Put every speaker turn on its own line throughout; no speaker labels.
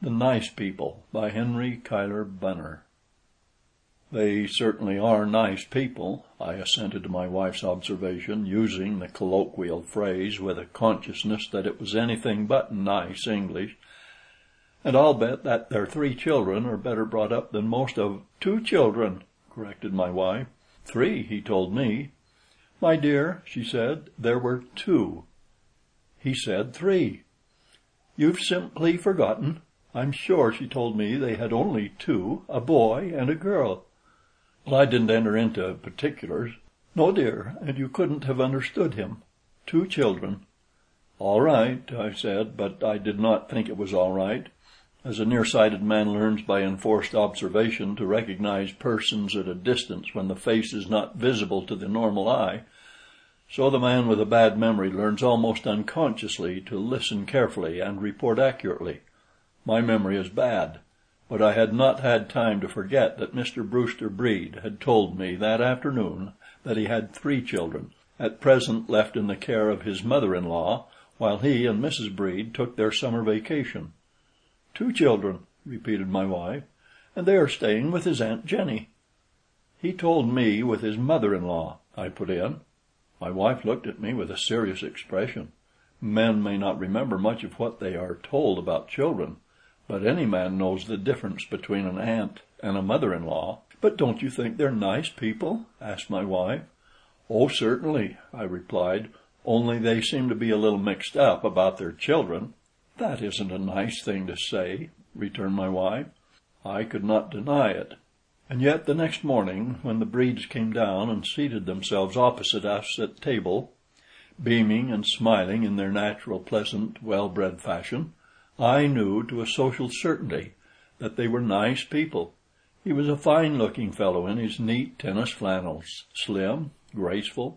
THE NICE PEOPLE by Henry Cuyler Bunner. "They certainly are nice people," I assented to my wife's observation, using the colloquial phrase with a consciousness that it was anything but nice English. "And I'll bet that their 3 children are better brought up than most of—" "2 children," corrected my wife. "3, he told me." "My dear," she said, "there were 2." "He said 3." "You've simply forgotten. I'm sure she told me they had only 2, a boy and a girl." "Well, I didn't enter into particulars." "No, dear, and you couldn't have understood him. 2 children." "All right," I said, but I did not think it was all right. As a nearsighted man learns by enforced observation to recognize persons at a distance when the face is not visible to the normal eye, so the man with a bad memory learns almost unconsciously to listen carefully and report accurately. My memory is bad, but I had not had time to forget that Mr. Brewster Brede had told me that afternoon that he had 3 children, at present left in the care of his mother-in-law, while he and Mrs. Brede took their summer vacation. "2 children," repeated my wife, "and they are staying with his Aunt Jenny." "He told me with his mother-in-law," I put in. My wife looked at me with a serious expression. Men may not remember much of what they are told about children, but any man knows the difference between an aunt and a mother-in-law. "But don't you think they're nice people?" asked my wife. "Oh, certainly," I replied, "only they seem to be a little mixed up about their children." "That isn't a nice thing to say," returned my wife. I could not deny it. And yet the next morning, when the Bredes came down and seated themselves opposite us at table, beaming and smiling in their natural, pleasant, well-bred fashion, I knew to a social certainty that they were nice people. He was a fine-looking fellow in his neat tennis flannels, slim, graceful,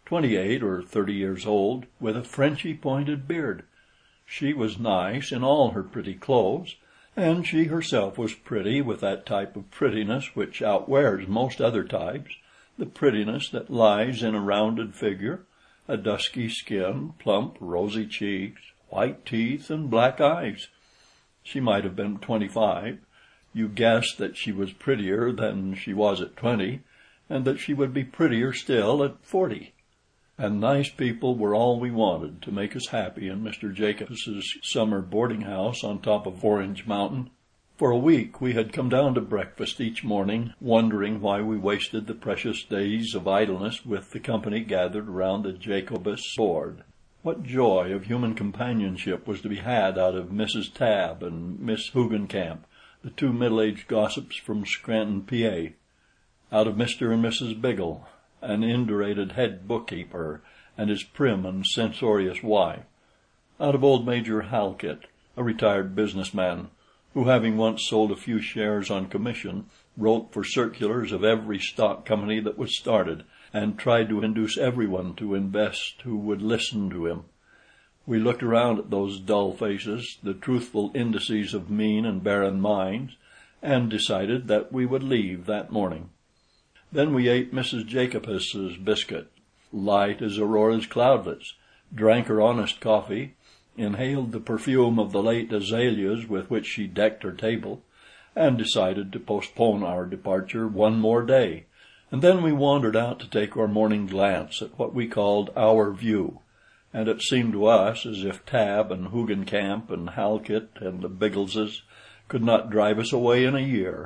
28 or 30 years old, with a Frenchy pointed beard. She was nice in all her pretty clothes, and she herself was pretty with that type of prettiness which outwears most other types, the prettiness that lies in a rounded figure, a dusky skin, plump, rosy cheeks, white teeth, and black eyes. She might have been 25. You guessed that she was prettier than she was at 20, and that she would be prettier still at 40. And nice people were all we wanted to make us happy in Mr. Jacobus's summer boarding house on top of Orange Mountain. For a week we had come down to breakfast each morning, wondering why we wasted the precious days of idleness with the company gathered around the Jacobus board. What joy of human companionship was to be had out of Mrs. Tabb and Miss Hoogencamp, the 2 middle-aged gossips from Scranton, PA, out of Mr. and Mrs. Biggle, an indurated head bookkeeper, and his prim and censorious wife, out of old Major Halkett, a retired businessman, who, having once sold a few shares on commission, wrote for circulars of every stock company that was started, and tried to induce everyone to invest who would listen to him. We looked around at those dull faces, the truthful indices of mean and barren minds, and decided that we would leave that morning. Then we ate Mrs. Jacobus's biscuit, light as Aurora's cloudlets, drank her honest coffee, inhaled the perfume of the late azaleas with which she decked her table, and decided to postpone our departure one more day. And then we wandered out to take our morning glance at what we called our view, and it seemed to us as if Tabb and Hoogencamp and Halkett and the Biggleses could not drive us away in a year.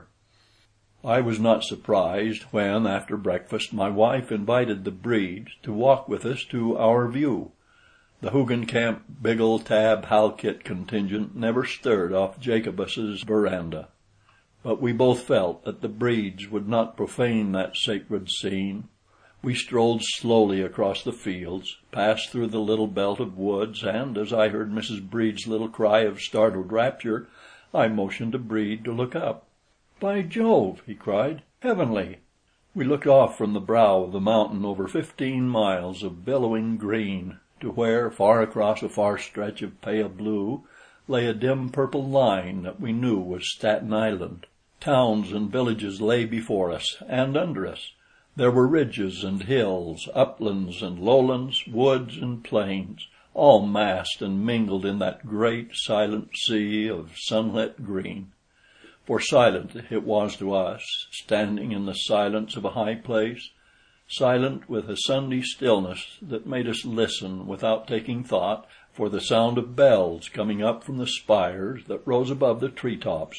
I was not surprised when, after breakfast, my wife invited the Bredes to walk with us to our view. The Hoogencamp, Biggle, Tabb, Halkett contingent never stirred off Jacobus's veranda, but we both felt that the Bredes would not profane that sacred scene. We strolled slowly across the fields, passed through the little belt of woods, and as I heard Mrs. Brede's little cry of startled rapture, I motioned to Brede to look up. "By Jove!" he cried. "Heavenly!" We looked off from the brow of the mountain over 15 miles of billowing green, to where, far across a far stretch of pale blue, lay a dim purple line that we knew was Staten Island. Towns and villages lay before us and under us. There were ridges and hills, uplands and lowlands, woods and plains, all massed and mingled in that great silent sea of sunlit green. For silent it was to us, standing in the silence of a high place, silent with a Sunday stillness that made us listen without taking thought for the sound of bells coming up from the spires that rose above the treetops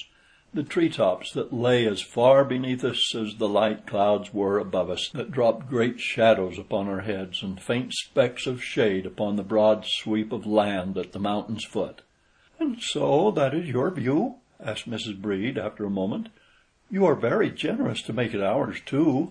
that lay as far beneath us as the light clouds were above us, that dropped great shadows upon our heads and faint specks of shade upon the broad sweep of land at the mountain's foot. "And so that is your view?" asked Mrs. Brede after a moment. "You are very generous to make it ours, too."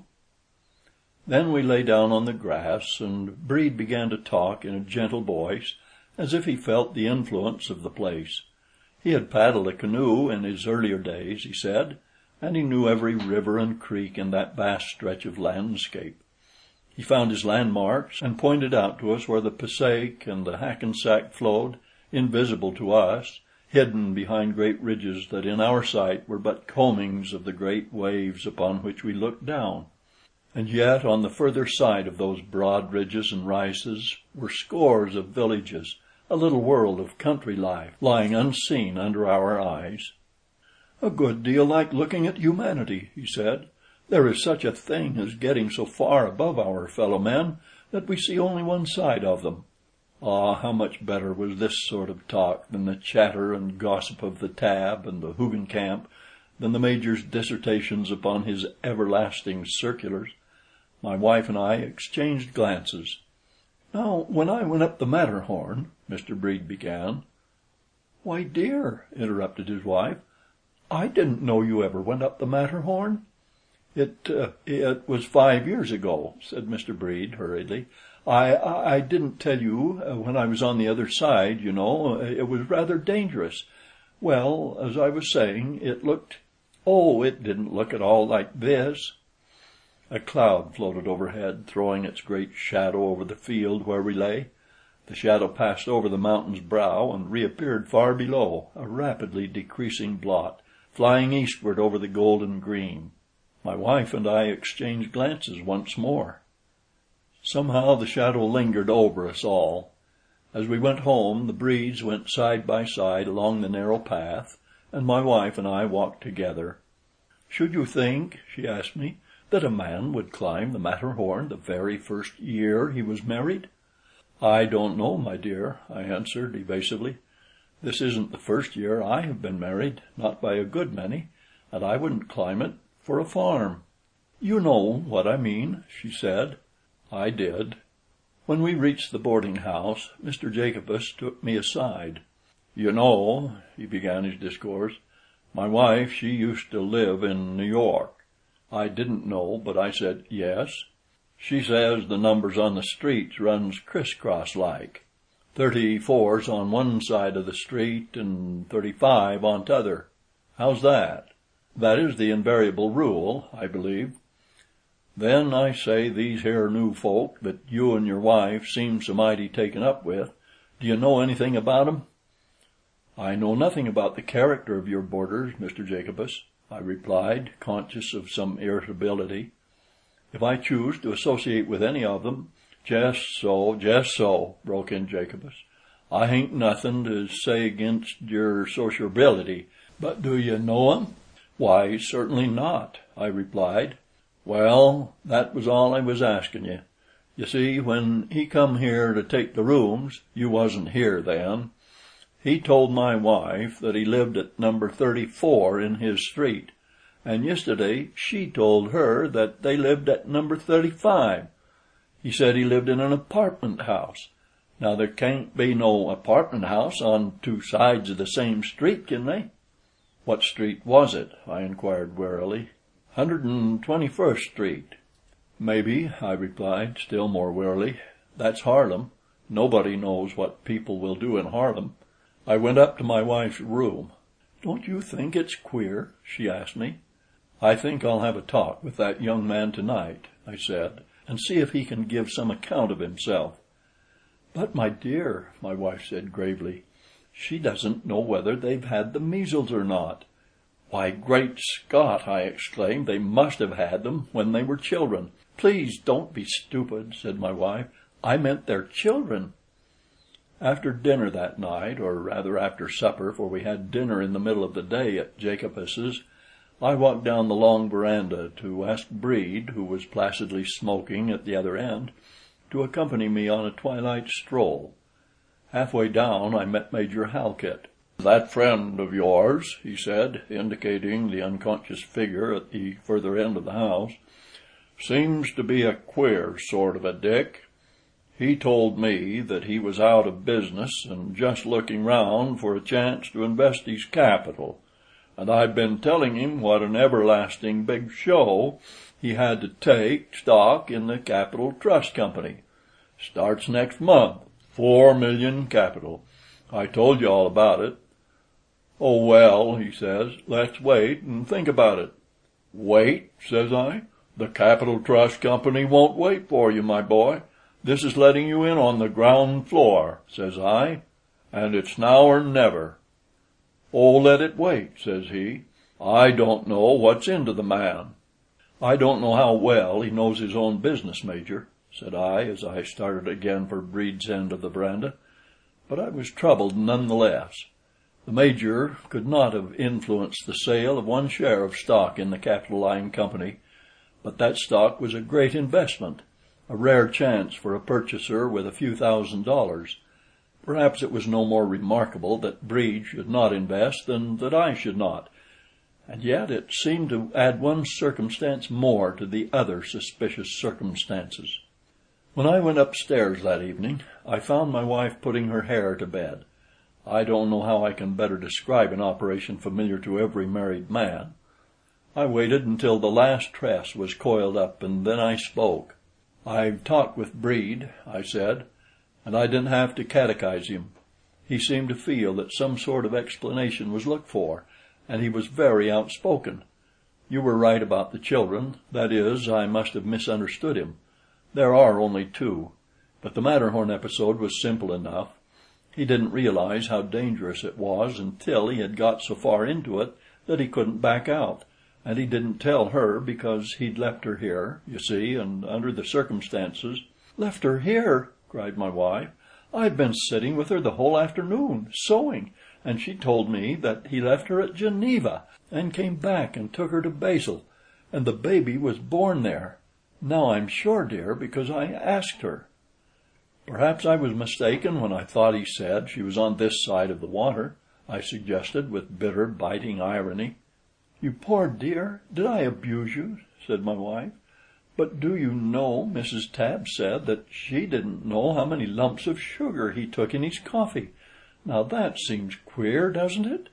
Then we lay down on the grass, and Brede began to talk in a gentle voice, as if he felt the influence of the place. He had paddled a canoe in his earlier days, he said, and he knew every river and creek in that vast stretch of landscape. He found his landmarks, and pointed out to us where the Passaic and the Hackensack flowed, invisible to us, hidden behind great ridges that in our sight were but combings of the great waves upon which we looked down. And yet on the further side of those broad ridges and rises were scores of villages, a little world of country life lying unseen under our eyes. "A good deal like looking at humanity," he said. "There is such a thing as getting so far above our fellow men that we see only one side of them." Ah, how much better was this sort of talk than the chatter and gossip of the Tab and the Hoogencamp, than the Major's dissertations upon his everlasting circulars. My wife and I exchanged glances. "Now, when I went up the Matterhorn," Mr. Brede began. "Why, dear," interrupted his wife, "I didn't know you ever went up the Matterhorn." It was 5 years ago," said Mr. Brede, hurriedly. I didn't tell you when I was on the other side, you know. It was rather dangerous. Well, as I was saying, it looked... Oh, it didn't look at all like this." A cloud floated overhead, throwing its great shadow over the field where we lay. The shadow passed over the mountain's brow and reappeared far below, a rapidly decreasing blot, flying eastward over the golden green. My wife and I exchanged glances once more. Somehow the shadow lingered over us all. As we went home, the Bredes went side by side along the narrow path, and my wife and I walked together. "Should you think," she asked me, "that a man would climb the Matterhorn the very first year he was married?" "I don't know, my dear," I answered evasively. "This isn't the first year I have been married, not by a good many, and I wouldn't climb it for a farm." "You know what I mean," she said. I did. When we reached the boarding house, Mr. Jacobus took me aside. "You know," he began his discourse, "my wife, she used to live in New York." I didn't know, but I said yes. "She says the numbers on the streets runs criss-cross like. 34's on one side of the street and 35 on t'other. How's that? That is the invariable rule, I believe. Then I say, these here new folk that you and your wife seem so mighty taken up with, do you know anything about 'em?" "I know nothing about the character of your boarders, Mr. Jacobus," I replied, conscious of some irritability. "If I choose to associate with any of them—" Just so," broke in Jacobus. "I hain't nothin' to say against your sociability, but do you know 'em?" "Why, certainly not," I replied. "Well, that was all I was askin' you. You see, when he come here to take the rooms, you wasn't here then. He told my wife that he lived at number 34 in his street, and yesterday she told her that they lived at number 35. He said he lived in an apartment house. Now there can't be no apartment house on two sides of the same street, can they?" "What street was it?" I inquired warily. 121st Street. "Maybe," I replied, still more wearily. "That's Harlem. Nobody knows what people will do in Harlem." I went up to my wife's room. "Don't you think it's queer?" she asked me. "I think I'll have a talk with that young man tonight," I said, "and see if he can give some account of himself." "But, my dear," my wife said gravely, "she doesn't know whether they've had the measles or not." "Why, great Scott!" I exclaimed, "they must have had them when they were children." "Please don't be stupid," said my wife. "I meant their children." After dinner that night, or rather after supper, for we had dinner in the middle of the day at Jacobus's, I walked down the long veranda to ask Brede, who was placidly smoking at the other end, to accompany me on a twilight stroll. Halfway down I met Major Halkit. "That friend of yours," he said, indicating the unconscious figure at the further end of the house, "seems to be a queer sort of a dick. He told me that he was out of business and just looking round for a chance to invest his capital, and I've been telling him what an everlasting big show he had to take stock in the Capital Trust Company. Starts next month. 4 million capital. I told you all about it. 'Oh, well,' he says, 'let's wait and think about it.' 'Wait?' says I. 'The Capital Trust Company won't wait for you, my boy. This is letting you in on the ground floor,' says I, 'and it's now or never.' 'Oh, let it wait,' says he. 'I don't know what's into the man.'" "I don't know how well he knows his own business, Major," said I, as I started again for Brede's end of the veranda, but I was troubled none the less. The Major could not have influenced the sale of one share of stock in the Capitoline Company, but that stock was a great investment, a rare chance for a purchaser with a few $1,000s. Perhaps it was no more remarkable that Brede should not invest than that I should not, and yet it seemed to add one circumstance more to the other suspicious circumstances. When I went upstairs that evening, I found my wife putting her hair to bed. I don't know how I can better describe an operation familiar to every married man. I waited until the last tress was coiled up, and then I spoke. "I've talked with Brede," I said, "and I didn't have to catechize him. He seemed to feel that some sort of explanation was looked for, and he was very outspoken. You were right about the children, that is, I must have misunderstood him. There are only 2, but the Matterhorn episode was simple enough. He didn't realize how dangerous it was until he had got so far into it that he couldn't back out, and he didn't tell her because he'd left her here, you see, and under the circumstances—" "Left her here!" cried my wife. "I've been sitting with her the whole afternoon, sewing, and she told me that he left her at Geneva, and came back and took her to Basel, and the baby was born there. Now I'm sure, dear, because I asked her." "Perhaps I was mistaken when I thought he said she was on this side of the water," I suggested, with bitter, biting irony. "You poor dear, did I abuse you?" said my wife. "But do you know, Mrs. Tabb said that she didn't know how many lumps of sugar he took in his coffee. Now that seems queer, doesn't it?"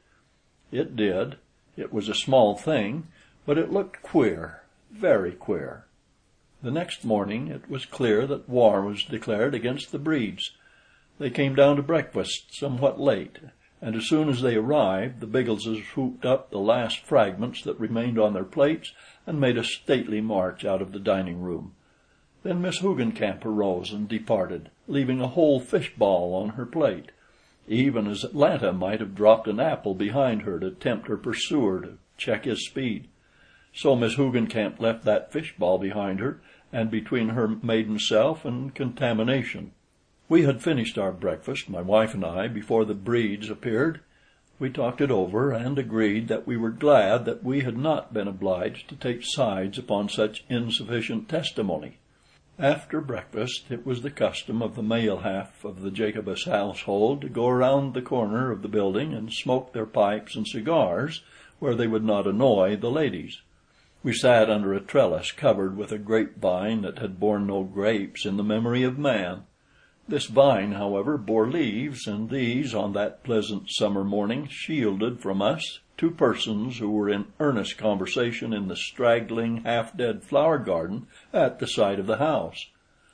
It did. It was a small thing, but it looked queer, very queer. The next morning it was clear that war was declared against the Bredes. They came down to breakfast somewhat late, and as soon as they arrived, the Biggleses swooped up the last fragments that remained on their plates and made a stately march out of the dining room. Then Miss Hoogencamp arose and departed, leaving a whole fish ball on her plate, even as Atlanta might have dropped an apple behind her to tempt her pursuer to check his speed. So Miss Hoogencamp left that fish ball behind her, and between her maiden self and contamination. We had finished our breakfast, my wife and I, before the Bredes appeared. We talked it over, and agreed that we were glad that we had not been obliged to take sides upon such insufficient testimony. After breakfast it was the custom of the male half of the Jacobus household to go around the corner of the building and smoke their pipes and cigars where they would not annoy the ladies. We sat under a trellis covered with a grapevine that had borne no grapes in the memory of man. This vine, however, bore leaves, and these, on that pleasant summer morning, shielded from us 2 persons who were in earnest conversation in the straggling, half-dead flower garden at the side of the house.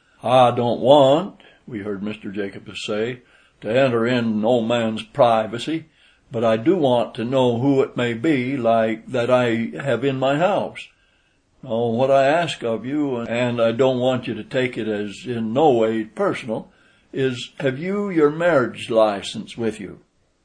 "I don't want," we heard Mr. Jacobus say, "to enter in no man's privacy, but I do want to know who it may be, like, that I have in my house. Now, what I ask of you, and I don't want you to take it as in no way personal, is, have you your marriage license with you?"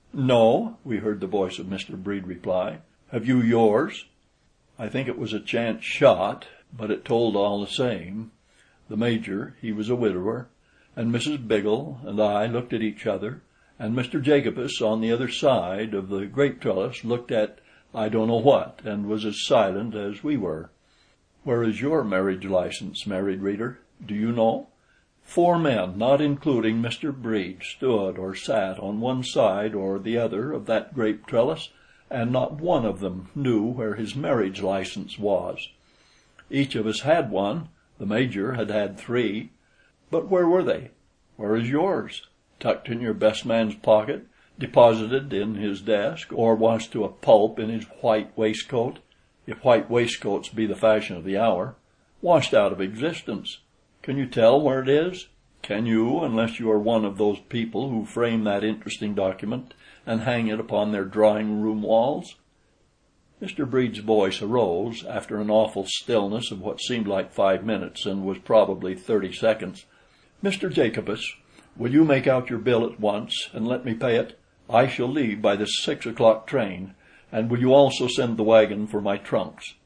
"No," we heard the voice of Mr. Brede reply. "Have you yours?" I think it was a chance shot, but it told all the same. The Major, he was a widower, and Mrs. Biggle and I looked at each other, and Mr. Jacobus on the other side of the grape trellis looked at I don't know what, and was as silent as we were. Where is your marriage license, married reader? Do you know? 4 men, not including Mr. Brede, stood or sat on one side or the other of that grape trellis, and not one of them knew where his marriage license was. Each of us had one. The Major had had 3. But where were they? Where is yours? Tucked in your best man's pocket, deposited in his desk, or washed to a pulp in his white waistcoat, if white waistcoats be the fashion of the hour, washed out of existence. Can you tell where it is? Can you, unless you are one of those people who frame that interesting document and hang it upon their drawing-room walls? Mr. Brede's voice arose, after an awful stillness of what seemed like 5 minutes, and was probably 30 seconds. "Mr. Jacobus, will you make out your bill at once, and let me pay it? I shall leave by the 6 o'clock train, and will you also send the wagon for my trunks?"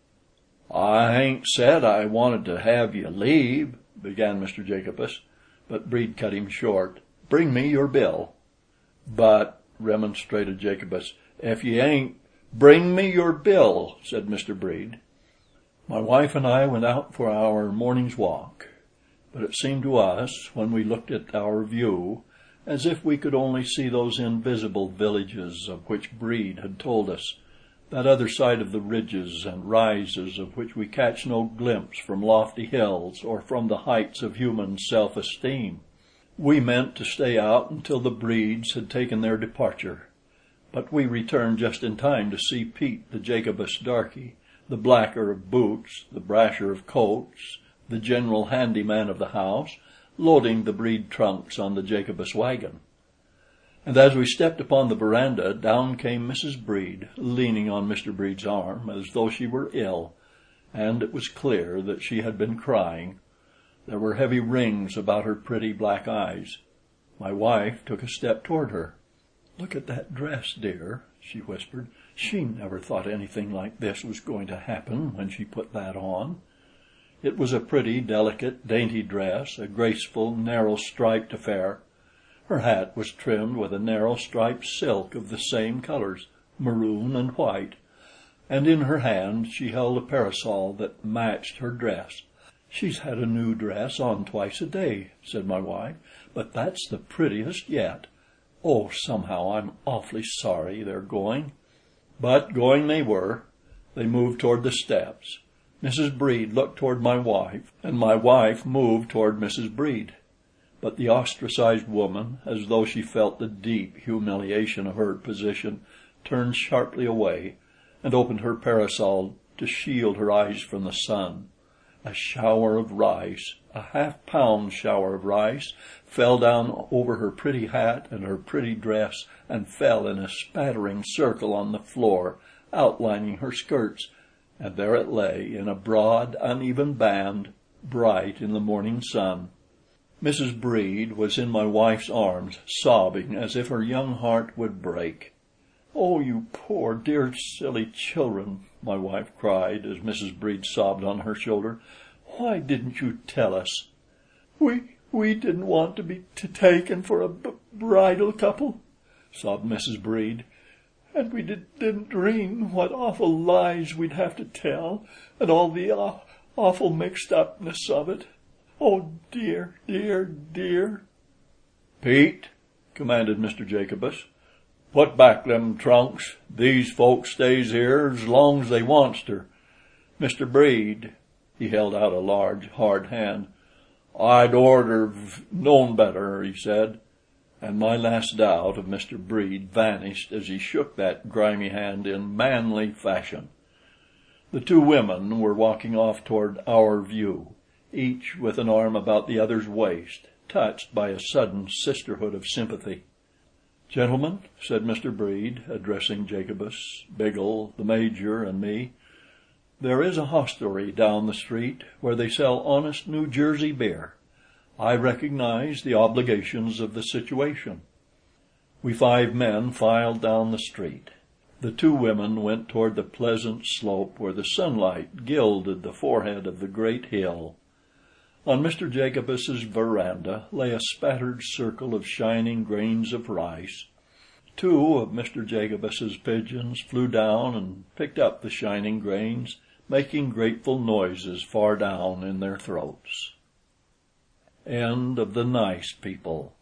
"I hain't said I wanted to have you leave," began Mr. Jacobus, but Brede cut him short. "Bring me your bill." "But," remonstrated Jacobus, "if you ain't—" "Bring me your bill," said Mr. Brede. My wife and I went out for our morning's walk, but it seemed to us, when we looked at our view, as if we could only see those invisible villages of which Brede had told us, that other side of the ridges and rises of which we catch no glimpse from lofty hills or from the heights of human self-esteem. We meant to stay out until the Bredes had taken their departure, but we returned just in time to see Pete, the Jacobus darky, the blacker of boots, the brasher of coats, the general handy man of the house, loading the Brede trunks on the Jacobus wagon. And as we stepped upon the veranda, down came Mrs. Brede, leaning on Mr. Brede's arm, as though she were ill, and it was clear that she had been crying. There were heavy rings about her pretty black eyes. My wife took a step toward her. "Look at that dress, dear," she whispered. "She never thought anything like this was going to happen when she put that on." It was a pretty, delicate, dainty dress, a graceful, narrow striped affair. Her hat was trimmed with a narrow striped silk of the same colors, maroon and white, and in her hand she held a parasol that matched her dress. "She's had a new dress on twice a day," said my wife, "but that's the prettiest yet. Oh, somehow I'm awfully sorry they're going." But going they were. They moved toward the steps. Mrs. Brede looked toward my wife, and my wife moved toward Mrs. Brede. But the ostracized woman, as though she felt the deep humiliation of her position, turned sharply away, and opened her parasol to shield her eyes from the sun. A shower of rice, a half-pound shower of rice, fell down over her pretty hat and her pretty dress, and fell in a spattering circle on the floor, outlining her skirts, and there it lay in a broad, uneven band, bright in the morning sun. Mrs. Brede was in my wife's arms, sobbing as if her young heart would break. "Oh, you poor, dear, silly children!" my wife cried, as Mrs. Brede sobbed on her shoulder. "Why didn't you tell us?" We didn't want to be taken for a bridal couple," sobbed Mrs. Brede. "And we didn't dream what awful lies we'd have to tell, and all the awful mixed-upness of it. Oh, dear, dear, dear!" "Pete," commanded Mr. Jacobus, "put back them trunks. These folks stays here as long's they wants ter. Mr. Brede," he held out a large, hard hand, "I'd orter've known better," he said, and my last doubt of Mr. Brede vanished as he shook that grimy hand in manly fashion. The 2 women were walking off toward our view, each with an arm about the other's waist, touched by a sudden sisterhood of sympathy. "Gentlemen," said Mr. Brede, addressing Jacobus, Biggle, the Major, and me, "there is a hostelry down the street where they sell honest New Jersey beer. I recognize the obligations of the situation." We 5 men filed down the street. The 2 women went toward the pleasant slope where the sunlight gilded the forehead of the great hill. On Mr. Jacobus's veranda lay a spattered circle of shining grains of rice. Two of Mr. Jacobus's pigeons flew down and picked up the shining grains, making grateful noises far down in their throats. End of The Nice People,